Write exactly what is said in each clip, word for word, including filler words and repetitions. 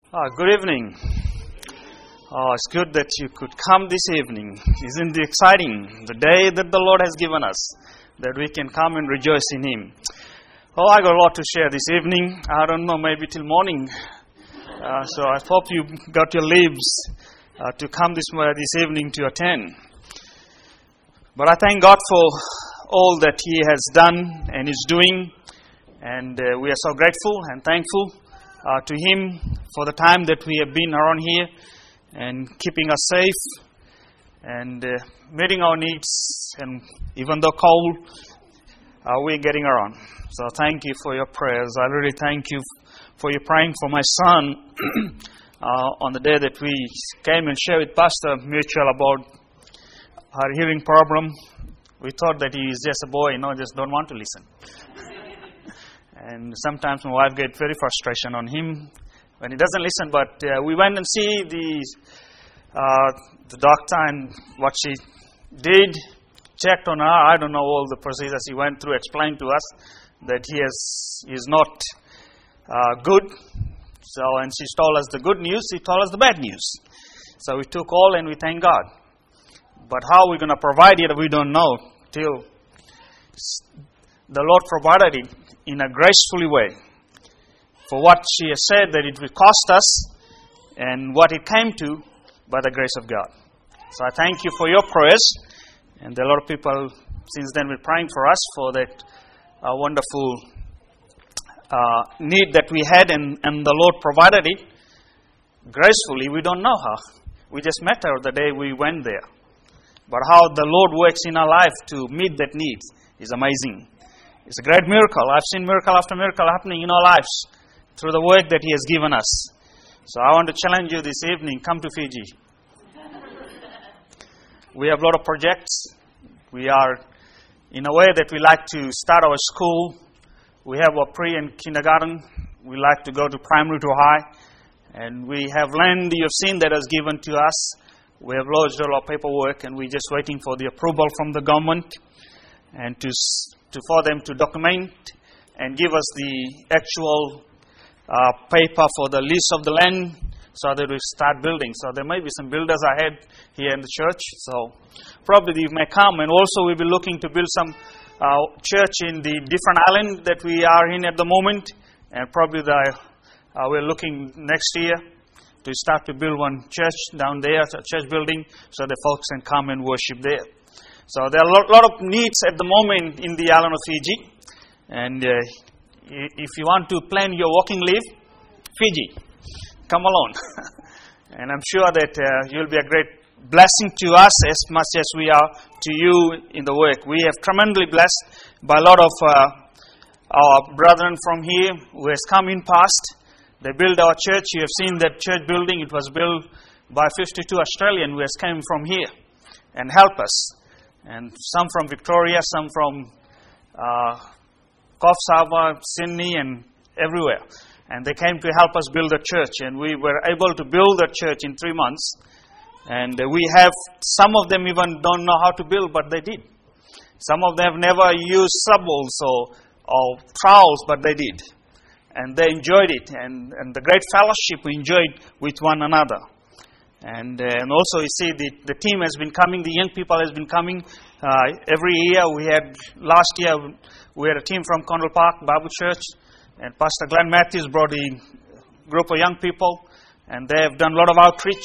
Ah, good evening. Oh, it's good that you could come this evening. Isn't it exciting? The day that the Lord has given us, that we can come and rejoice in Him. Oh, I got a lot to share this evening. I don't know, maybe till morning. Uh, so I hope you got your leaves uh, to come this uh, this evening to attend. But I thank God for all that He has done and is doing, and uh, we are so grateful and thankful uh, to Him for the time that we have been around here and keeping us safe and uh, meeting our needs, and even though cold, uh, we're getting around. So thank you for your prayers. I really thank you for your praying for my son uh, on the day that we came and shared with Pastor Mutual about her hearing problem. We thought that he is just a boy, you know, just don't want to listen. And sometimes my wife gets very frustration on him when he doesn't listen. But uh, we went and see the uh, the doctor, and what she did, checked on her. I don't know all the procedures he went through, explained to us that he has is not uh, good. So, and she told us the good news, he told us the bad news. So we took all and we thank God. But how we're going to provide it, we don't know till the Lord provided it in a graceful way. For what she has said that it will cost us, and what it came to by the grace of God. So I thank you for your prayers, and there are a lot of people since then were praying for us for that uh, wonderful uh, need that we had, and, and the Lord provided it gracefully. We don't know how. We just met her the day we went there. But how the Lord works in our life to meet that need is amazing. It's a great miracle. I've seen miracle after miracle happening in our lives through the work that He has given us. So I want to challenge you this evening, come to Fiji. We have a lot of projects. We are, in a way that we like to start our school. We have our pre and kindergarten. We like to go to primary to high. And we have land you have seen that is given to us. We have lodged all our paperwork, and we're just waiting for the approval from the government and to, to for them to document and give us the actual uh, paper for the lease of the land so that we start building. So there may be some builders ahead here in the church. So probably you may come, and also we'll be looking to build some uh, church in the different island that we are in at the moment, and probably the, uh, we're looking next year to start to build one church down there, a church building, so that folks can come and worship there. So there are a lot, lot of needs at the moment in the island of Fiji. And uh, if you want to plan your walking leave, Fiji, come along. And I'm sure that uh, you'll be a great blessing to us as much as we are to you in the work. We have tremendously blessed by a lot of uh, our brethren from here who has come in past. They built our church. You have seen that church building. It was built by fifty-two Australians who has came from here and help us. And some from Victoria, some from uh, Coffs Harbour, Sydney, and everywhere. And they came to help us build a church. And we were able to build a church in three months. And uh, we have, some of them even don't know how to build, but they did. Some of them have never used subbles or, or trowels, but they did. And they enjoyed it, and, and the great fellowship we enjoyed with one another. And, uh, and also you see the, the team has been coming, the young people has been coming uh, every year. We had, last year, we had a team from Condell Park Bible Church, and Pastor Glenn Matthews brought a group of young people, and they have done a lot of outreach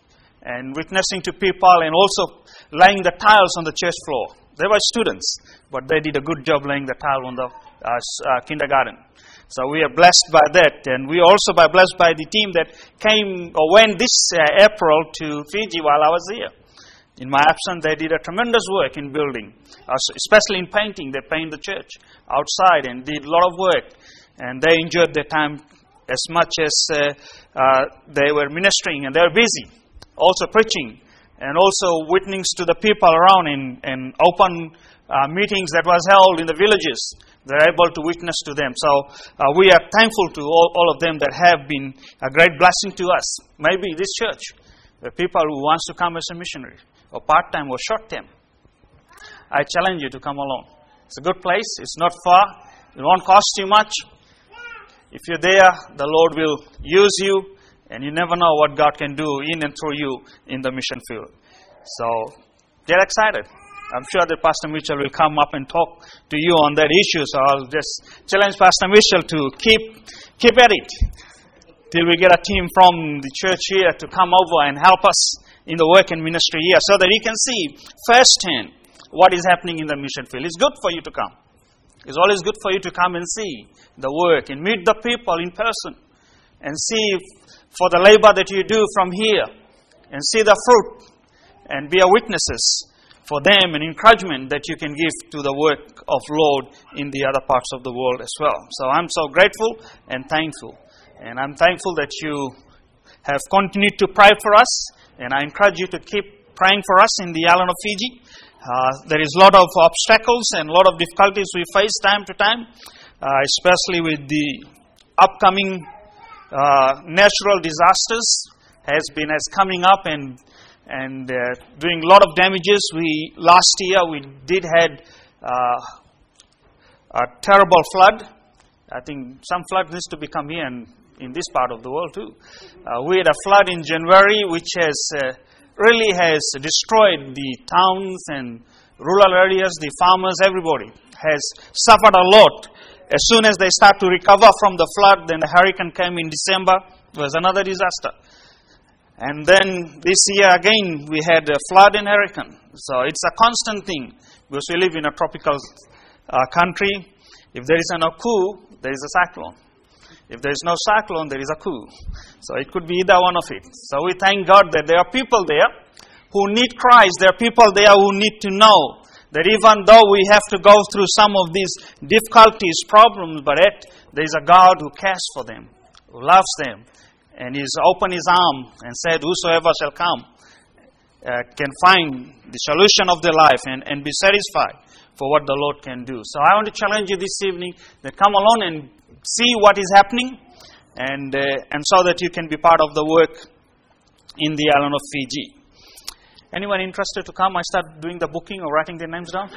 and witnessing to people, and also laying the tiles on the church floor. They were students, but they did a good job laying the tile on the uh, uh, kindergarten. So we are blessed by that, and we are also by blessed by the team that came or went this uh, April to Fiji while I was here. In my absence, they did a tremendous work in building, uh, especially in painting. They painted the church outside and did a lot of work, and they enjoyed their time as much as uh, uh, they were ministering, and they were busy, also preaching, and also witnessing to the people around in, in open uh, meetings that was held in the villages. They're able to witness to them. So uh, we are thankful to all, all of them that have been a great blessing to us. Maybe this church, the people who wants to come as a missionary, or part-time or short-term. I challenge you to come along. It's a good place. It's not far. It won't cost you much. If you're there, the Lord will use you And you never know what God can do in and through you in the mission field. So, get excited. I'm sure that Pastor Mitchell will come up and talk to you on that issue. So I'll just challenge Pastor Mitchell to keep keep at it till we get a team from the church here to come over and help us in the work and ministry here, so that you can see firsthand what is happening in the mission field. It's good for you to come. It's always good for you to come and see the work and meet the people in person and see for the labor that you do from here and see the fruit and be a witnesses for them and encouragement that you can give to the work of Lord in the other parts of the world as well. So I'm so grateful and thankful. And I'm thankful that you have continued to pray for us. And I encourage you to keep praying for us in the island of Fiji. Uh, there is a lot of obstacles and a lot of difficulties we face time to time, uh, especially with the upcoming uh, natural disasters has been as coming up and and uh, doing a lot of damages. We last year we did had uh, a terrible flood. I think some flood needs to become here in, in this part of the world too. Uh, we had a flood in January, which has uh, really has destroyed the towns and rural areas, the farmers, everybody has suffered a lot. As soon as they start to recover from the flood, then the hurricane came in December. It was another disaster. And then this year again, we had a flood and hurricane. So it's a constant thing because we live in a tropical uh, country. If there is an coup, there is a cyclone. If there is no cyclone, there is a coup. So it could be either one of it. So we thank God that there are people there who need Christ. There are people there who need to know that even though we have to go through some of these difficulties, problems, but yet there is a God who cares for them, who loves them, and He's opened His arm and said, whosoever shall come uh, can find the solution of their life and, and be satisfied for what the Lord can do. So I want to challenge you this evening that come along and see what is happening, and uh, and so that you can be part of the work in the island of Fiji. Anyone interested to come? I start doing the booking or writing their names down.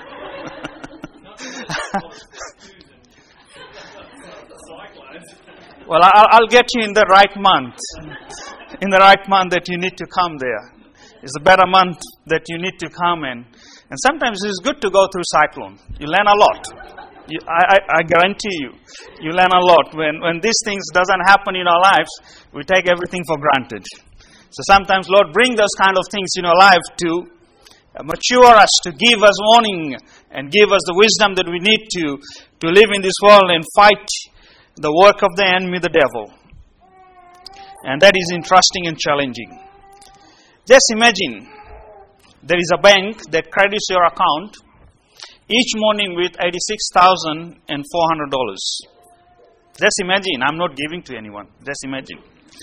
Well, I'll, I'll get you in the right month. In the right month that you need to come there. It's a better month that you need to come in. And sometimes it's good to go through cyclone. You learn a lot. You, I, I, I guarantee you, you learn a lot. When when these things doesn't happen in our lives, we take everything for granted. So sometimes Lord bring those kind of things in our life to mature us, to give us warning and give us the wisdom that we need to to live in this world and fight the work of the enemy, the devil. And that is interesting and challenging. Just imagine there is a bank that credits your account each morning with eighty-six thousand four hundred dollars. Just imagine. I'm not giving to anyone. Just imagine.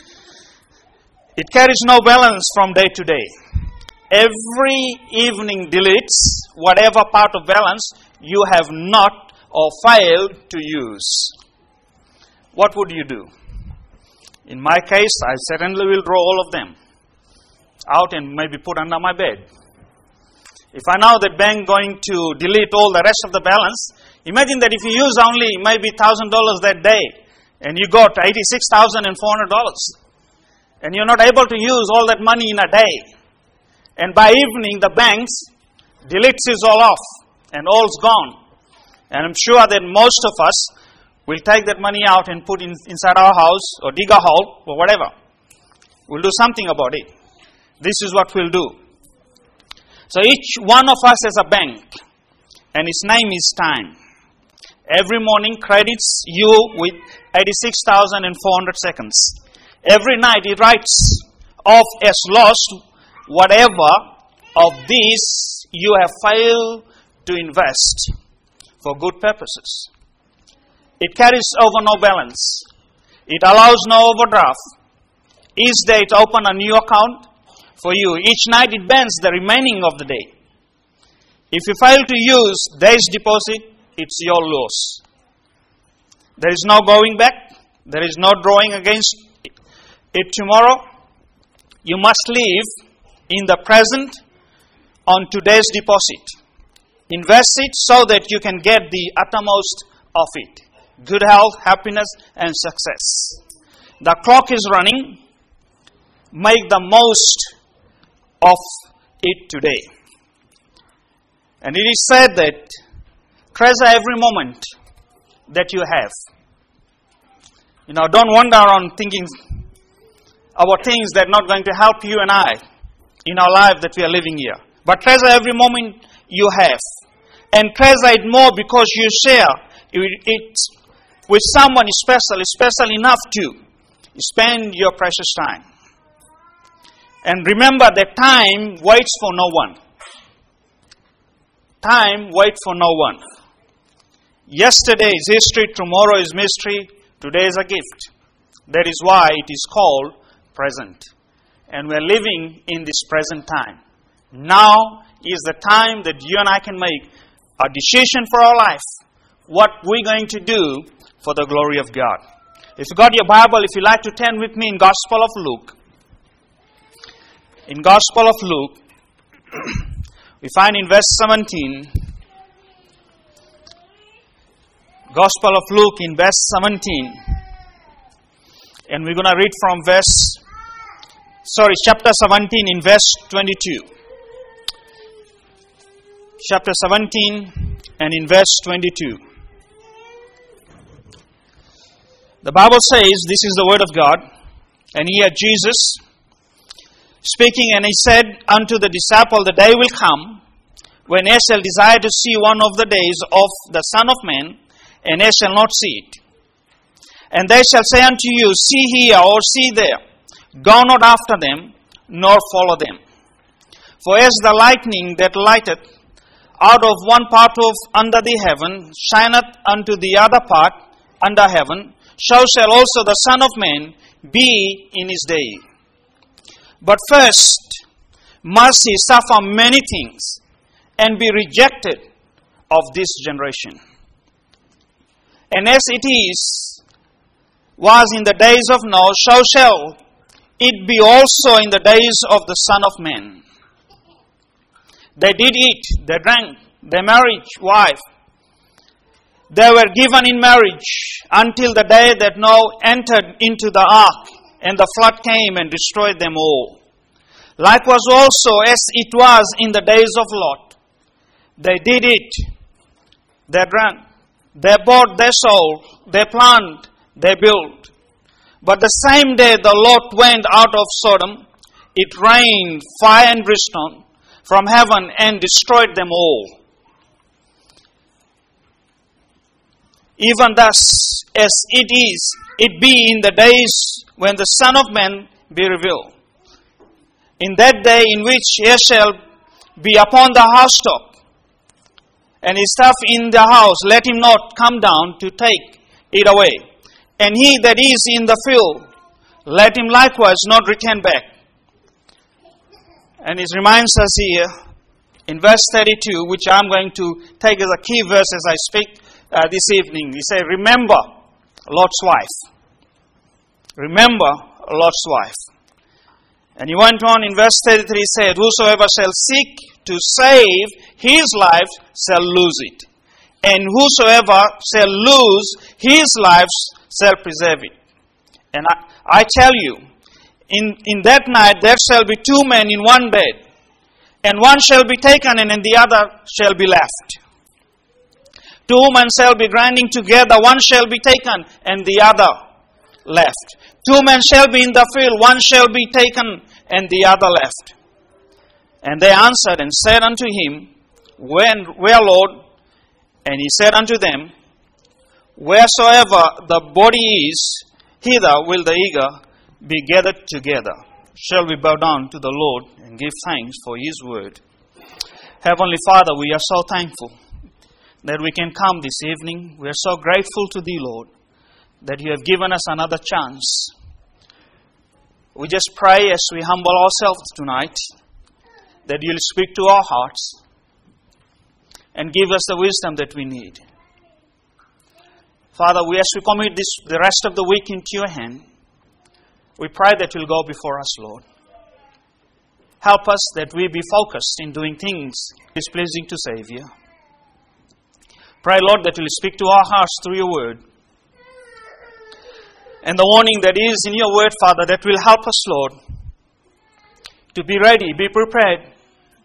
It carries no balance from day to day. Every evening deletes whatever part of balance you have not or failed to use. What would you do? In my case, I certainly will draw all of them out and maybe put under my bed. If I know that bank going to delete all the rest of the balance, imagine that if you use only maybe one thousand dollars that day and you got eighty-six thousand four hundred dollars and you're not able to use all that money in a day, and by evening the banks deletes it all off and all's gone. And I'm sure that most of us will take that money out and put in inside our house or dig a hole or whatever. We'll do something about it. This is what we'll do. So each one of us has a bank, and its name is time. Every morning credits you with eighty-six thousand four hundred seconds. Every night it writes off as lost whatever of these you have failed to invest for good purposes. It carries over no balance. It allows no overdraft. Each day it opens a new account for you. Each night it bends the remaining of the day. If you fail to use day's deposit, it's your loss. There is no going back. There is no drawing against it tomorrow. You must live in the present on today's deposit. Invest it so that you can get the uttermost of it. Good health, happiness, and success. The clock is running. make the most of it today. And it is said that treasure every moment that you have. You know, don't wander around thinking about things that are not going to help you and I in our life that we are living here. But treasure every moment you have. And treasure it more because you share it with someone special, special enough to spend your precious time. And remember that time waits for no one. Time waits for no one. Yesterday is history, tomorrow is mystery, today is a gift. That is why it is called present. And we are living in this present time. Now is the time that you and I can make a decision for our life. What we're going to do for the glory of God. If you got your Bible, if you like to turn with me in Gospel of Luke. In Gospel of Luke, we find in verse seventeen. Gospel of Luke in verse seventeen. And we're going to read from verse, sorry, chapter seventeen in verse twenty-two. Chapter seventeen and in verse twenty-two. The Bible says, this is the word of God. And here Jesus speaking, and he said unto the disciple, the day will come when ye shall desire to see one of the days of the Son of Man, and ye shall not see it. And they shall say unto you, see here or see there. Go not after them, nor follow them. For as the lightning that lighteth out of one part of under the heaven shineth unto the other part under heaven, so shall also the Son of Man be in his day. But first must he suffer many things, and be rejected of this generation. And as it is, was in the days of Noah, so shall it be also in the days of the Son of Man. They did eat, they drank, they married wife. They were given in marriage until the day that Noah entered into the ark, and the flood came and destroyed them all. Likewise also as it was in the days of Lot. They did eat, they drank, they bought, they sold, they planted, they built. But the same day the Lot went out of Sodom, it rained fire and brimstone from heaven and destroyed them all. Even thus, as it is, it be in the days when the Son of Man be revealed. In that day in which he shall be upon the housetop, and his stuff in the house, let him not come down to take it away. And he that is in the field, let him likewise not return back. And it reminds us here in verse thirty-two, which I'm going to take as a key verse as I speak uh, this evening. He said, remember Lot's wife. Remember Lot's wife. And he went on in verse thirty-three, he said, whosoever shall seek to save his life shall lose it. And whosoever shall lose his life shall preserve it. And I, I tell you, in, in that night there shall be two men in one bed, and one shall be taken and the other shall be left. Two men shall be grinding together, one shall be taken and the other left. Two men shall be in the field, one shall be taken and the other left. And they answered and said unto him, When, Where, Lord? And he said unto them, Wheresoever the body is, hither will the eager be gathered together. Shall we bow down to the Lord and give thanks for his word? Heavenly Father, we are so thankful that we can come this evening. We are so grateful to thee, Lord, that you have given us another chance. We just pray as we humble ourselves tonight that you'll speak to our hearts and give us the wisdom that we need. Father, we as we commit this, the rest of the week into your hand, we pray that you'll go before us, Lord. Help us that we be focused in doing things displeasing to Savior. Pray, Lord, that you'll speak to our hearts through your word. And the warning that is in your word, Father, that will help us, Lord, to be ready, be prepared,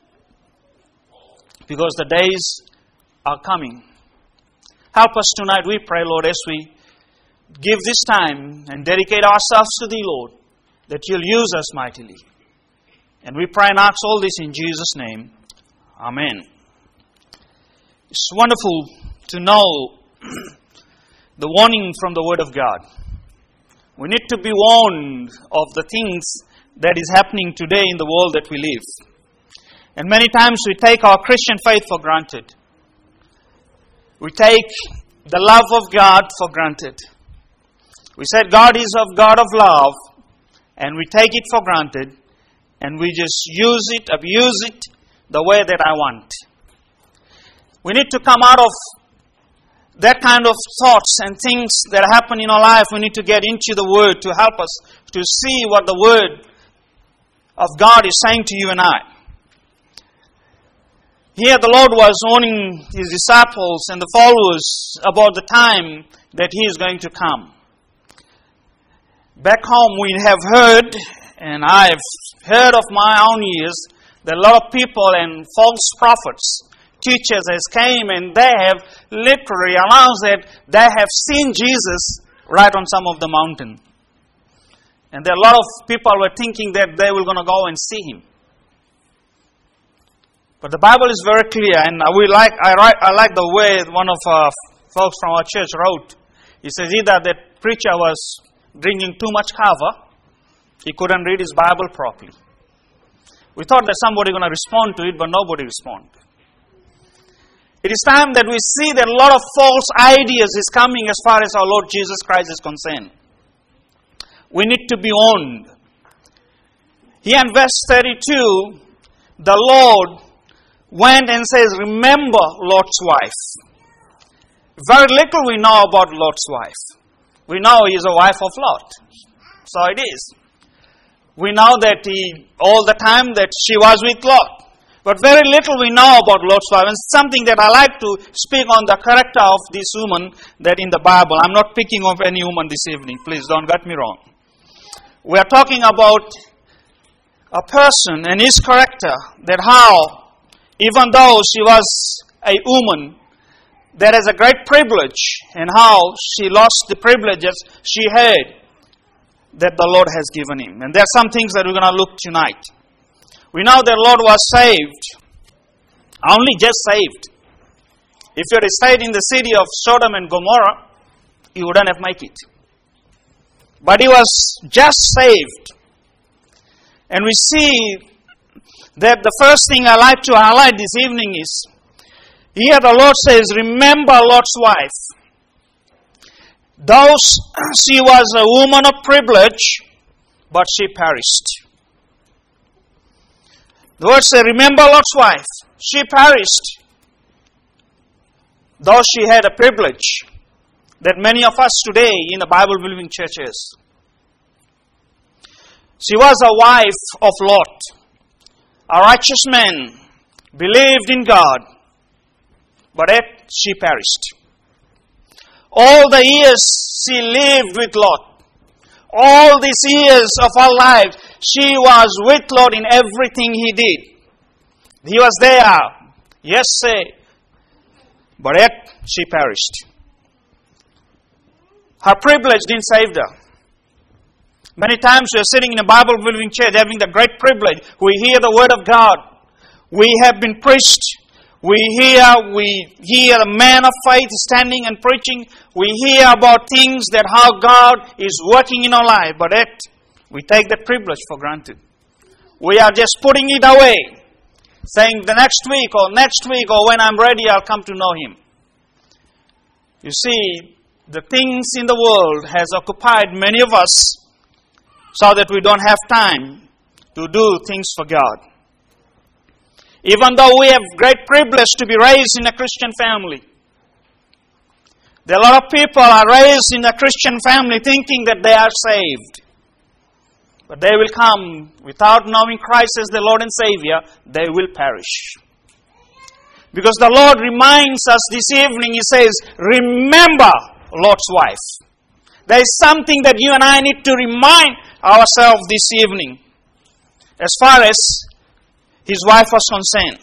because the days are coming. Help us tonight, we pray, Lord, as we give this time and dedicate ourselves to Thee, Lord, that You'll use us mightily. And we pray and ask all this in Jesus' name. Amen. It's wonderful to know the warning from the Word of God. We need to be warned of the things that is happening today in the world that we live. And many times we take our Christian faith for granted. We take the love of God for granted. We said God is a God of love, and we take it for granted, and we just use it, abuse it the way that I want. We need to come out of that kind of thoughts and things that happen in our life. We need to get into the Word to help us to see what the Word of God is saying to you and I. Here the Lord was warning His disciples and the followers about the time that He is going to come. Back home we have heard, and I have heard of my own ears, that a lot of people and false prophets, teachers has came and they have literally announced that they have seen Jesus right on some of the mountain. And there are a lot of people were thinking that they were going to go and see Him. But the Bible is very clear, and we like I, write, I like the way one of our folks from our church wrote. He says either that preacher was drinking too much kava, he couldn't read his Bible properly. We thought that somebody was going to respond to it, but nobody responded. It is time that we see that a lot of false ideas is coming as far as our Lord Jesus Christ is concerned. We need to be warned. Here in verse thirty-two, the Lord went and says, remember Lot's wife. Very little we know about Lot's wife. We know he is a wife of Lot. So it is. We know that he, all the time that she was with Lot. But very little we know about Lot's wife. And something that I like to speak on the character of this woman that in the Bible. I'm not picking of any woman this evening. Please don't get me wrong. We are talking about a person and his character. That how, even though she was a woman that has a great privilege, and how she lost the privileges she had that the Lord has given him. And there are some things that we're going to look tonight. We know that the Lord was saved, only just saved. If you had stayed in the city of Sodom and Gomorrah, he wouldn't have made it. But he was just saved. And we see that the first thing I like to highlight this evening is, here the Lord says, remember Lot's wife. Though she was a woman of privilege, but she perished. The word says, remember Lot's wife. She perished. Though she had a privilege that many of us today in the Bible-believing churches. She was a wife of Lot. A righteous man, believed in God, but yet she perished. All the years she lived with Lot, all these years of her life, she was with Lot in everything he did. He was there, yes, say, but yet she perished. Her privilege didn't save her. Many times we are sitting in a Bible-believing church having the great privilege. We hear the Word of God. We have been preached. We hear, we hear a man of faith standing and preaching. We hear about things that how God is working in our life. But yet, we take that privilege for granted. We are just putting it away. Saying the next week or next week or when I'm ready, I'll come to know Him. You see, the things in the world has occupied many of us, so that we don't have time to do things for God. Even though we have great privilege to be raised in a Christian family. There are a lot of people are raised in a Christian family thinking that they are saved. But they will come without knowing Christ as the Lord and Savior, they will perish. Because the Lord reminds us this evening, He says, remember Lot's wife. There is something that you and I need to remind ourselves this evening. as far as his wife was concerned.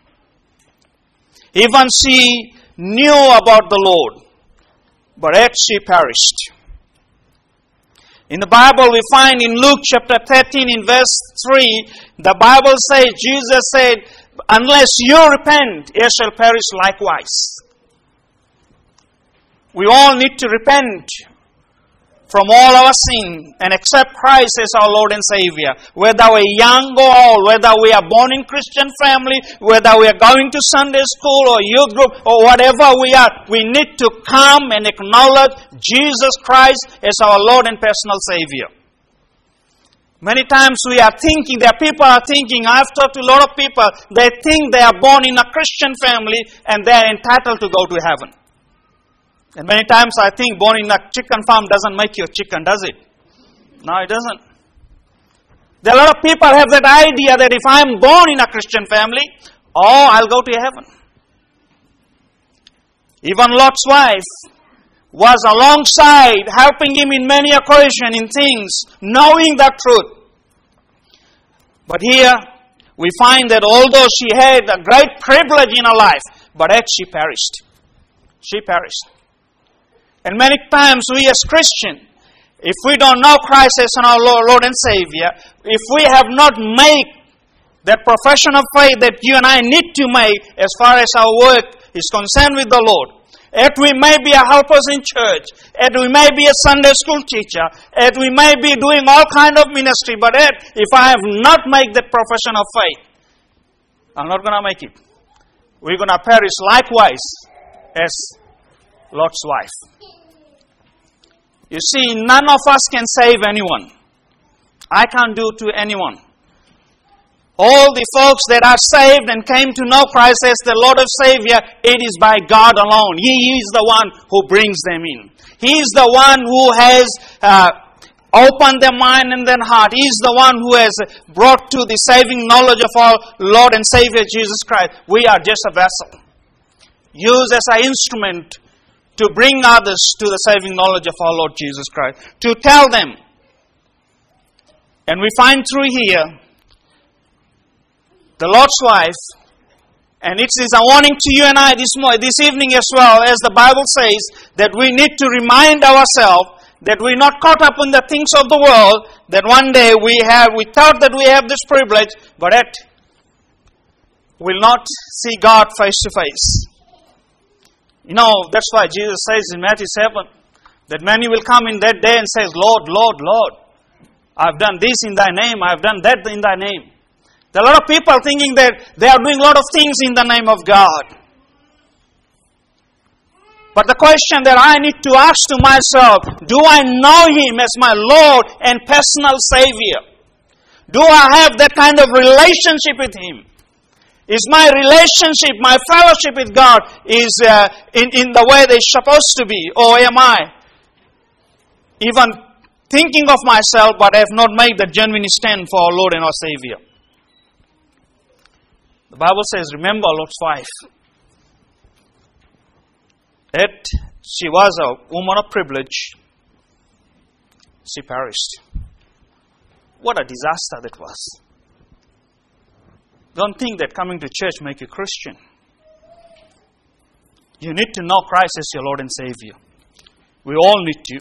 Even she knew about the Lord, but yet she perished. In the Bible we find in Luke chapter thirteen in verse three, the Bible says, Jesus said, unless you repent, you shall perish likewise. We all need to repent from all our sin and accept Christ as our Lord and Savior. Whether we're young or old, whether we are born in Christian family, whether we are going to Sunday school or youth group or whatever we are, we need to come and acknowledge Jesus Christ as our Lord and personal Savior. Many times we are thinking, there are people are thinking, I've talked to a lot of people, they think they are born in a Christian family and they are entitled to go to heaven. And many times I think born in a chicken farm doesn't make you a chicken, does it? No, it doesn't. There are a lot of people have that idea that if I'm born in a Christian family, oh, I'll go to heaven. Even Lot's wife was alongside, helping him in many occasions in things, knowing the truth. But here, we find that although she had a great privilege in her life, but yet she perished. She perished. And many times we as Christians, if we don't know Christ as our Lord and Savior, if we have not made that profession of faith that you and I need to make as far as our work is concerned with the Lord, yet we may be a helpers in church, yet we may be a Sunday school teacher, yet we may be doing all kind of ministry, but yet if I have not made that profession of faith, I'm not going to make it. We're going to perish likewise as Lot's wife. You see, none of us can save anyone. I can't do to anyone. All the folks that are saved and came to know Christ as the Lord of Savior, it is by God alone. He is the one who brings them in. He is the one who has uh, opened their mind and their heart. He is the one who has brought to the saving knowledge of our Lord and Savior Jesus Christ. We are just a vessel, used as an instrument to bring others to the saving knowledge of our Lord Jesus Christ, to tell them. And we find through here, the Lord's wife, and it is a warning to you and I this morning, this evening as well, as the Bible says, that we need to remind ourselves that we're not caught up in the things of the world, that one day we have, we thought that we have this privilege, but yet will not see God face to face. You know, that's why Jesus says in Matthew seven, that many will come in that day and says, Lord, Lord, Lord, I've done this in thy name, I've done that in thy name. There are a lot of people thinking that they are doing a lot of things in the name of God. But the question that I need to ask to myself, do I know Him as my Lord and personal Savior? Do I have that kind of relationship with Him? Is my relationship, my fellowship with God is uh, in, in the way they're supposed to be? Or am I even thinking of myself but I have not made the genuine stand for our Lord and our Savior? The Bible says, remember Lot's wife. Yet she was a woman of privilege. She perished. What a disaster that was. Don't think that coming to church make you Christian. You need to know Christ as your Lord and Savior. We all need to.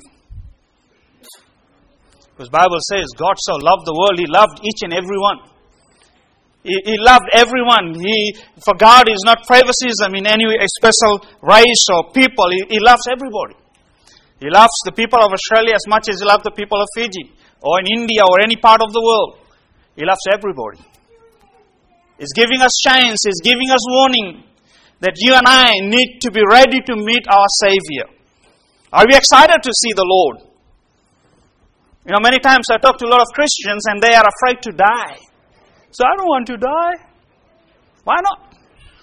Because the Bible says, God so loved the world, He loved each and every one. He, he loved everyone. He, for God is not favoritism in any special race or people. He, he loves everybody. He loves the people of Australia as much as He loves the people of Fiji or in India or any part of the world. He loves everybody. He's giving us chance. He's giving us warning that you and I need to be ready to meet our Savior. Are we excited to see the Lord? You know, many times I talk to a lot of Christians and they are afraid to die. So I don't want to die. Why not?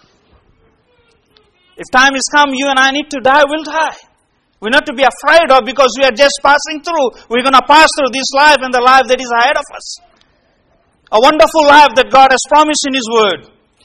If time has come, you and I need to die, we'll die. We're not to be afraid of because we are just passing through. We're going to pass through this life and the life that is ahead of us. A wonderful life that God has promised in His Word.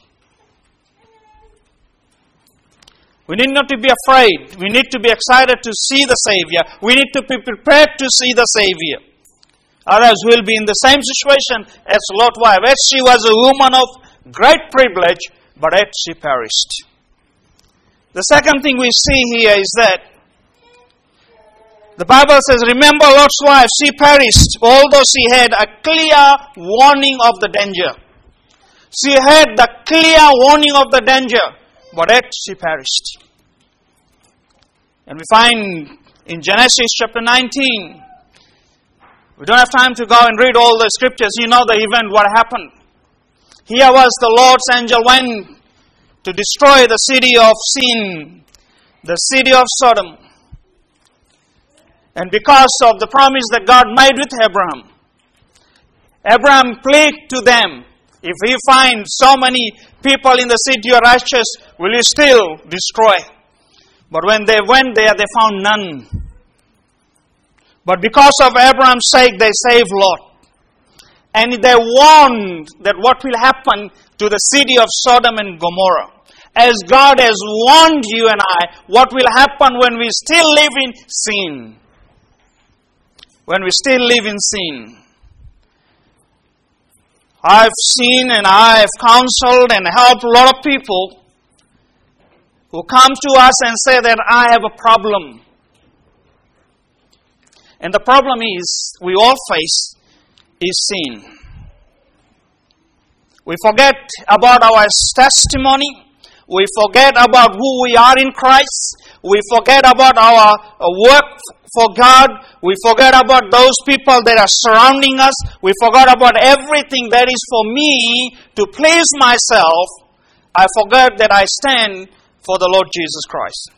We need not to be afraid. We need to be excited to see the Savior. We need to be prepared to see the Savior. Others will be in the same situation as Lot's wife. Yet she was a woman of great privilege, but yet she perished. The second thing we see here is that the Bible says, remember Lot's wife, she perished, although she had a clear warning of the danger. She had the clear warning of the danger, but yet she perished. And we find in Genesis chapter nineteen, we don't have time to go and read all the scriptures. You know the event, what happened. Here was the Lord's angel went to destroy the city of sin, the city of Sodom. And because of the promise that God made with Abraham, Abraham pleaded to them, if you find so many people in the city you are righteous, will you still destroy? But when they went there, they found none. But because of Abraham's sake, they saved Lot. And they warned that what will happen to the city of Sodom and Gomorrah. As God has warned you and I, what will happen when we still live in sin. When we still live in sin. I've seen and I have counseled and helped a lot of people who come to us and say that I have a problem. And the problem is, we all face is sin. We forget about our testimony. We forget about who we are in Christ. We forget about our work for God. We forget about those people that are surrounding us. We forgot about everything that is for me to please myself. I forget that I stand for the Lord Jesus Christ.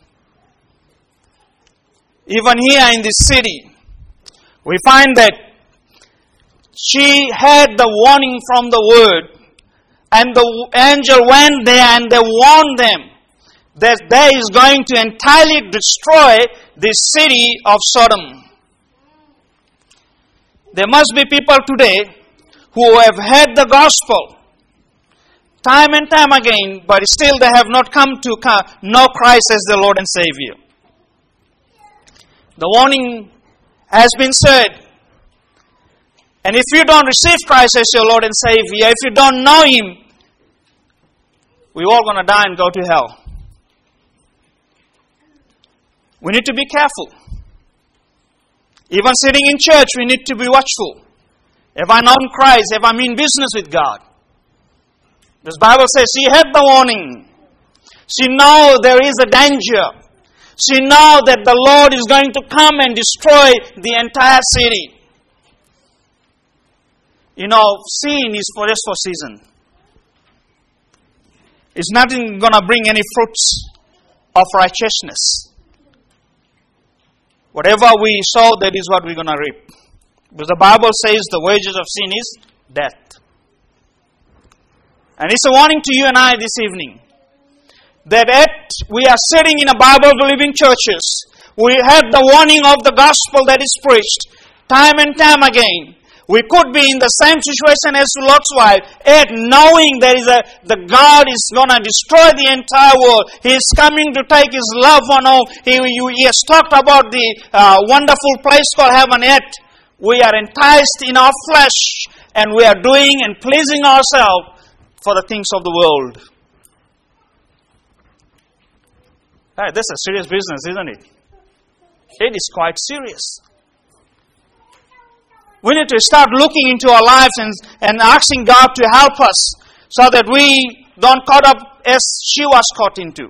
Even here in this city, we find that she had the warning from the Word, and the angel went there and they warned them that they is going to entirely destroy the city of Sodom. There must be people today who have heard the gospel time and time again, but still they have not come to know Christ as their Lord and Savior. The warning has been said. And if you don't receive Christ as your Lord and Savior, if you don't know Him, we're all going to die and go to hell. We need to be careful. Even sitting in church, we need to be watchful. Have I known Christ? Have I mean business with God? This Bible says she had the warning. She knows there is a danger. She knows that the Lord is going to come and destroy the entire city. You know, sin is for just for season. It's not going to bring any fruits of righteousness. Whatever we sow, that is what we're going to reap. Because the Bible says the wages of sin is death. And it's a warning to you and I this evening. That at, we are sitting in a Bible-believing churches. We have the warning of the gospel that is preached time and time again. We could be in the same situation as Lot's wife, yet knowing there is a the God is going to destroy the entire world. He is coming to take His loved one home. He, he has talked about the uh, wonderful place called heaven, yet we are enticed in our flesh and we are doing and pleasing ourselves for the things of the world. Hey, this is a serious business, isn't it? It is quite serious. We need to start looking into our lives and, and asking God to help us so that we don't caught up as she was caught into.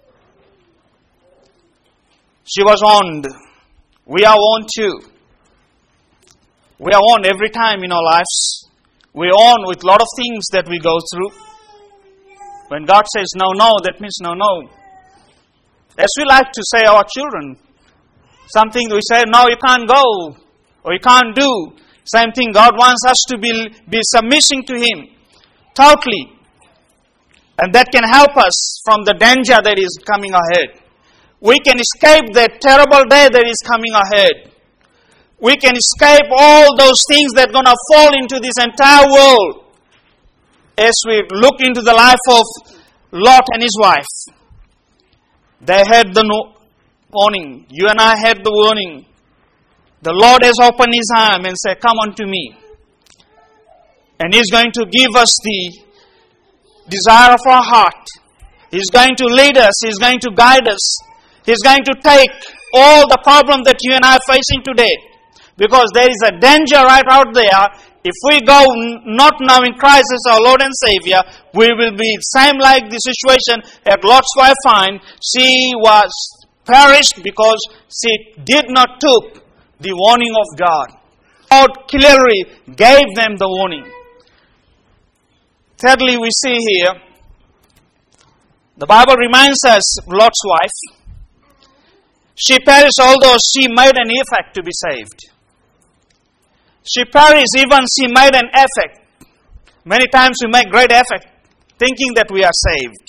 She was warned. We are warned too. We are warned every time in our lives. We are warned with a lot of things that we go through. When God says no, no, that means no, no. As we like to say our children, something we say, no, you can't go, or you can't do. Same thing, God wants us to be, be submitting to Him totally. And that can help us from the danger that is coming ahead. We can escape that terrible day that is coming ahead. We can escape all those things that are going to fall into this entire world as we look into the life of Lot and his wife. They had the warning. You and I had the warning. the Lord has opened His arm and said, come unto me. And He's going to give us the desire of our heart. He's going to lead us. He's going to guide us. He's going to take all the problems that you and I are facing today. Because there is a danger right out there. If we go not knowing Christ as our Lord and Savior, we will be same like the situation at Lot's wife find. She was perished because she did not took the warning of God. God clearly gave them the warning. Thirdly, we see here, the Bible reminds us of Lot's wife. She perished although she made an effort to be saved. She perished even she made an effort. Many times we make great effort thinking that we are saved.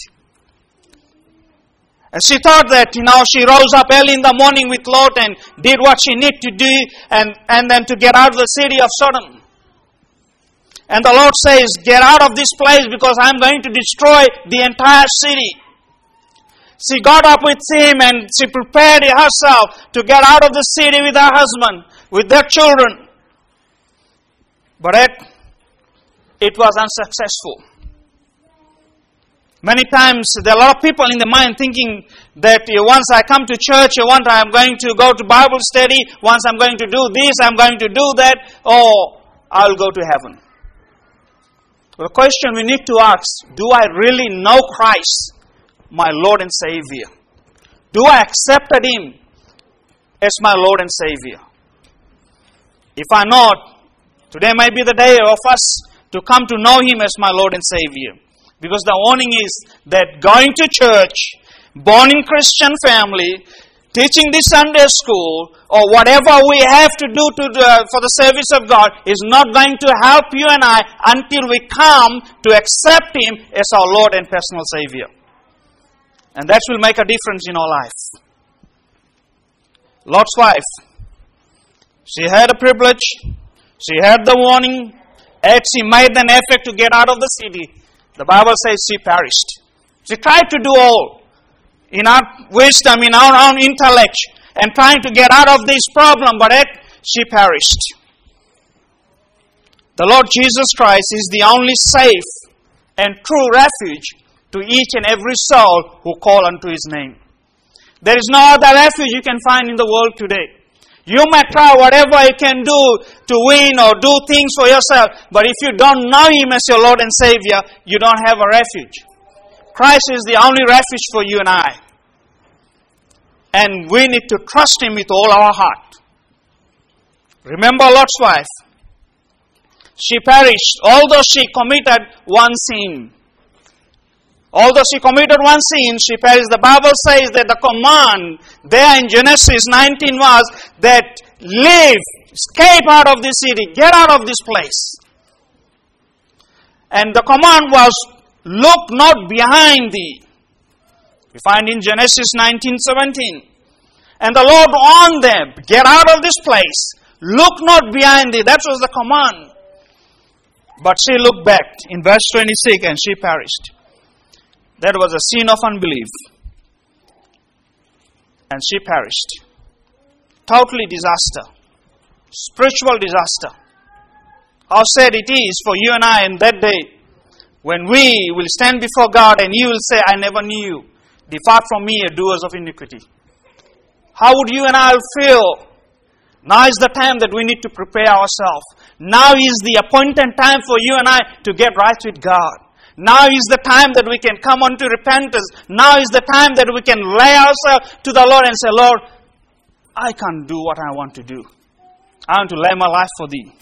And she thought that, you know, she rose up early in the morning with Lot and did what she needed to do and, and then to get out of the city of Sodom. And the Lord says, get out of this place because I'm going to destroy the entire city. She got up with him and she prepared herself to get out of the city with her husband, with their children. But it, it was unsuccessful. Many times there are a lot of people in the mind thinking that once I come to church, once I'm going to go to Bible study, once I'm going to do this, I'm going to do that, oh, I'll go to heaven. The question we need to ask, do I really know Christ, my Lord and Savior? Do I accept Him as my Lord and Savior? If I not, today might be the day of us to come to know Him as my Lord and Savior. Because the warning is that going to church, born in Christian family, teaching the Sunday school, or whatever we have to do to the, for the service of God is not going to help you and I until we come to accept Him as our Lord and personal Savior. And that will make a difference in our life. Lot's wife, she had a privilege, she had the warning, and she made an effort to get out of the city. The Bible says she perished. She tried to do all in our wisdom, in our own intellect, and trying to get out of this problem, but yet she perished. The Lord Jesus Christ is the only safe and true refuge to each and every soul who call unto His name. There is no other refuge you can find in the world today. You may try whatever you can do to win or do things for yourself, but if you don't know Him as your Lord and Savior, you don't have a refuge. Christ is the only refuge for you and I. And we need to trust Him with all our heart. Remember Lot's wife. She perished, although she committed one sin. Although she committed one sin, she perished. The Bible says that the command there in Genesis nineteen was that leave, escape out of this city, get out of this place. And the command was, look not behind thee. We find in Genesis nineteen seventeen. And the Lord warned them, get out of this place, look not behind thee. That was the command. But she looked back in verse twenty-six and she perished. That was a sin of unbelief. And she perished. Totally disaster. Spiritual disaster. How sad it is for you and I in that day when we will stand before God and He will say, I never knew you. Depart from me, ye doers of iniquity. How would you and I feel? Now is the time that we need to prepare ourselves. Now is the appointed time for you and I to get right with God. Now is the time that we can come unto repentance. Now is the time that we can lay ourselves to the Lord and say, Lord, I can't do what I want to do. I want to lay my life for Thee.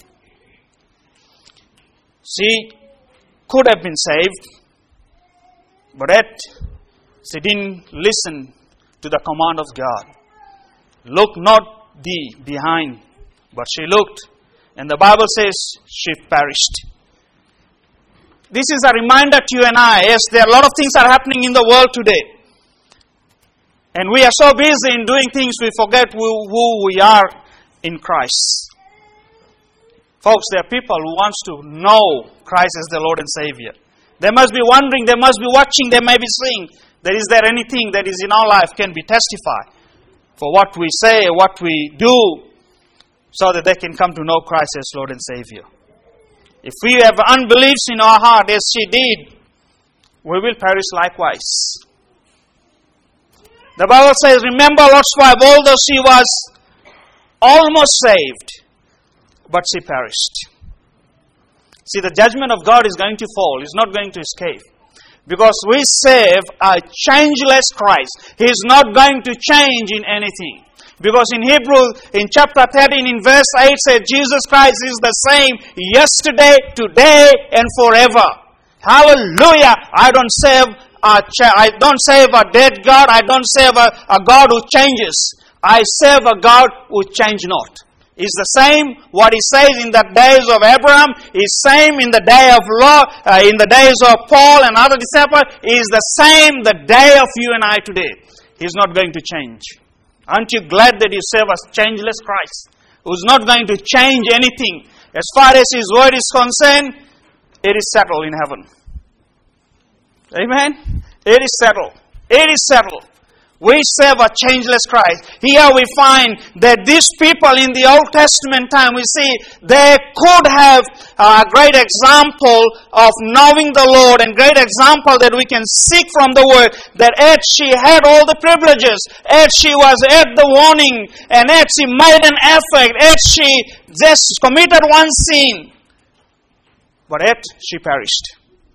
She could have been saved, but yet she didn't listen to the command of God. Look not thee behind, but she looked, and the Bible says she perished. This is a reminder to you and I, yes, there are a lot of things that are happening in the world today. And we are so busy in doing things, we forget who, who we are in Christ. Folks, there are people who wants to know Christ as their Lord and Savior. They must be wondering, they must be watching, they may be seeing that is there anything that is in our life can be testified for what we say, what we do. so that they can come to know Christ as Lord and Savior. If we have unbeliefs in our heart as she did, we will perish likewise. The Bible says, remember Lot's wife, although she was almost saved, but she perished. See, the judgment of God is going to fall. He's not going to escape. Because we serve a changeless Christ. He is not going to change in anything. Because in Hebrew, in chapter thirteen, in verse eight, says, Jesus Christ is the same yesterday, today, and forever. Hallelujah! I don't serve a, cha- I don't serve a dead God. I don't serve a, a God who changes. I serve a God who change not. Is the same what he says in the days of Abraham, is same in the day of law, uh, in the days of Paul and other disciples, is the same the day of you and I today. He's not going to change. Aren't you glad that you serve a changeless Christ, who's not going to change anything? As far as His word is concerned, it is settled in heaven. Amen? It is settled. It is settled. We serve a changeless Christ. Here we find that these people in the Old Testament time, we see they could have a great example of knowing the Lord, and great example that we can seek from the Word, that as she had all the privileges, as she was at the warning, and as she made an effort, as she just committed one sin, but yet she perished.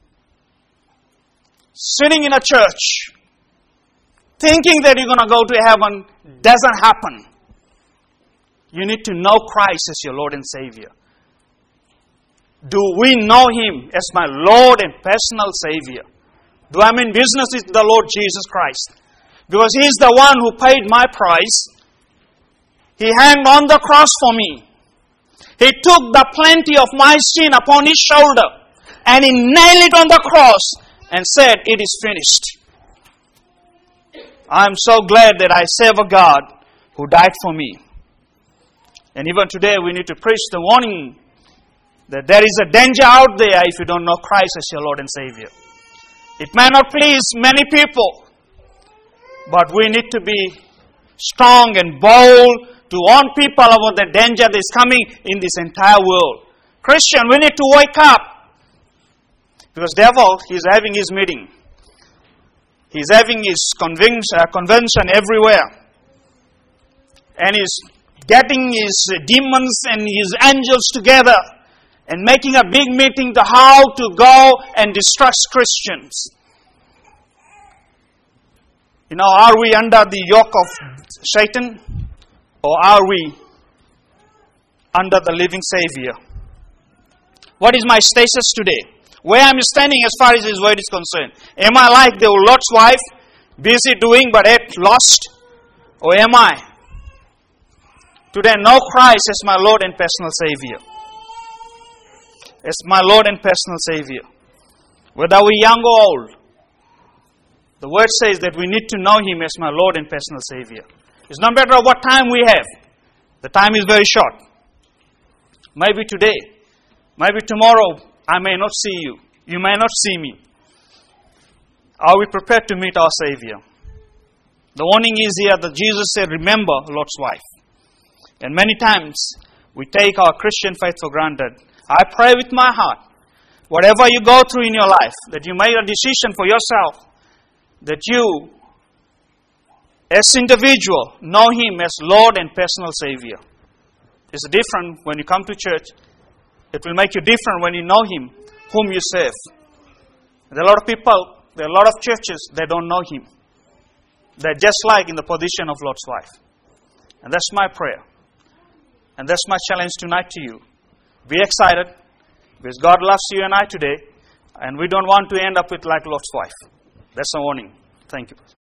Sitting in a church, thinking that you're going to go to heaven doesn't happen. You need to know Christ as your Lord and Savior. Do we know Him as my Lord and personal Savior? Do I mean business with the Lord Jesus Christ? Because He is the one who paid my price. He hung on the cross for me. He took the plenty of my sin upon His shoulder, and He nailed it on the cross and said, it is finished. I am so glad that I serve a God who died for me. And even today we need to preach the warning that there is a danger out there if you don't know Christ as your Lord and Savior. It may not please many people, but we need to be strong and bold to warn people about the danger that is coming in this entire world. Christian, we need to wake up, because the devil is having his meeting. He's having his convention everywhere. And he's getting his demons and his angels together and making a big meeting to how to go and destroy Christians. You know, are we under the yoke of Satan? Or are we under the living Savior? What is my status today? Where am I standing as far as His word is concerned? Am I like the Lot's wife, busy doing but yet lost? Or am I today know Christ as my Lord and personal Savior? As my Lord and personal Savior. Whether we're young or old, the word says that we need to know Him as my Lord and personal Savior. It's no matter what time we have. The time is very short. Maybe today, maybe tomorrow, I may not see you. You may not see me. Are we prepared to meet our Savior? The warning is here that Jesus said, remember Lot's wife. And many times, we take our Christian faith for granted. I pray with my heart, whatever you go through in your life, that you make a decision for yourself, that you, as individual, know Him as Lord and personal Savior. It's different when you come to church. It will make you different when you know Him, whom you serve. There are a lot of people, there are a lot of churches, they don't know Him. They're just like in the position of Lot's wife. And that's my prayer. And that's my challenge tonight to you. Be excited, because God loves you and I today, and we don't want to end up with like Lot's wife. That's a warning. Thank you.